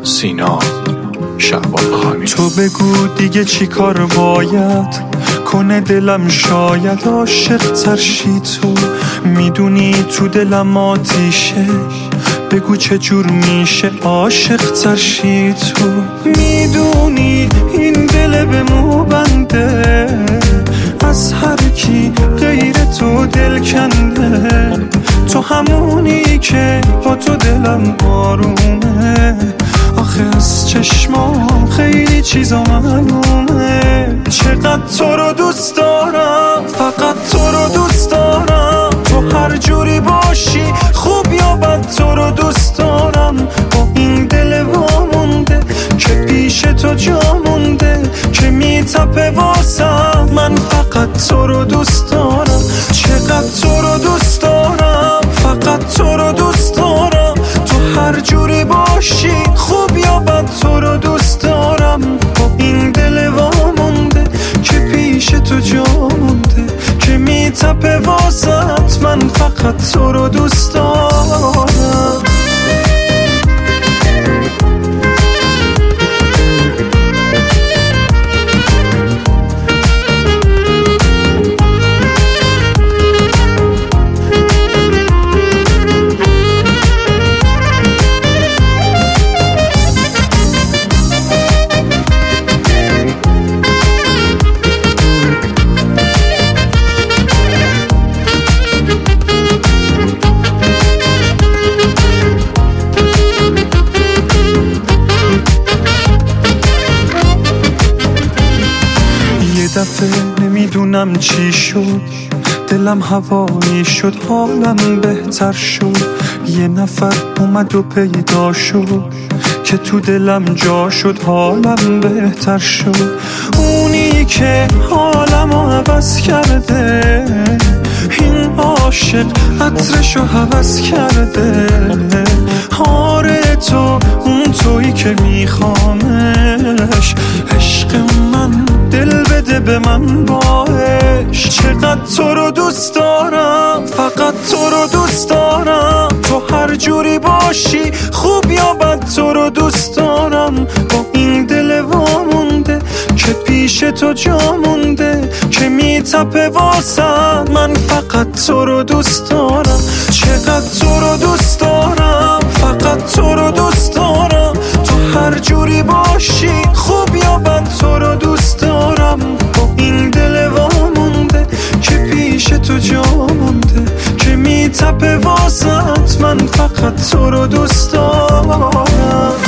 سینا شعبان خانی. تو بگو دیگه چی کار باید کنه دلم، شاید عاشق ترشی. تو میدونی تو دلم آتیشه، بگو چه جور میشه عاشق ترشی. تو میدونی این دل به مو بنده، از هر کی غیر تو دل کنده. تو همونی که با تو دلم آرومه، آخه از چشمام خیلی چیزا معلومه. چقدر تو رو دوست دارم، فقط تو رو دوست دارم. تو هر جوری باشی خوب یا بد تو رو دوست دارم. با این دل وامونده که پیش تو جا مونده، که میتپه واسم. من فقط تو رو دوست دارم. چقدر تو رو دوست دارم، فقط تو رو دوست دارم. تو هر جوری باشی خوب یا بد تو رو دوست دارم. با این دل وامونده که پیش تو جا مونده، که میتپه واسط. من فقط تو رو دوست دارم. دفعه نمیدونم چی شد، دلم هوایی شد، حالم بهتر شد. یه نفر اومد و پیدا شد که تو دلم جا شد، حالم بهتر شد. اونی که حالمو عوض کرده، این عاشق عطرشو حوض کرده. آره تو اون تویی که میخوامش، عشق من دل بده به من باش. چقدر تو رو دوست دارم، فقط تو رو دوست دارم. تو هر جوری باشی خوب یا بد تو رو دوست دارم. با این دل وامونده که پیش تو جا مونده، که میتپه واسم. من فقط تو رو دوست دارم. چقدر تو رو دوست دارم، فقط تو رو دوست دارم. تو هر جوری باشی خوب یا بد تو رو دوست دارم. با این دل وامونده که پیش تو جا مونده، که میتپه واسط. من فقط تو رو دوست دارم.